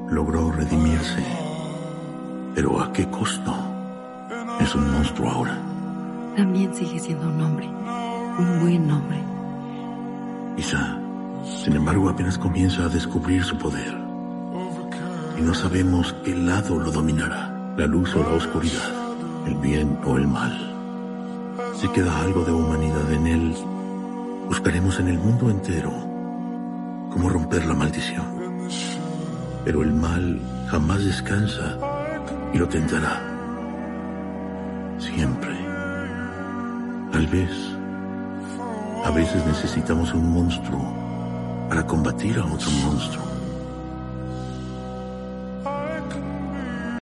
logró redimirse. Pero ¿a qué costo? Es un monstruo ahora. También sigue siendo un hombre. Un buen hombre. Quizá, sin embargo, apenas comienza a descubrir su poder. Y no sabemos qué lado lo dominará, la luz o la oscuridad, el bien o el mal. Si queda algo de humanidad en él, buscaremos en el mundo entero cómo romper la maldición. Pero el mal jamás descansa y lo tentará. Siempre. Tal vez, a veces necesitamos un monstruo para combatir a otro monstruo.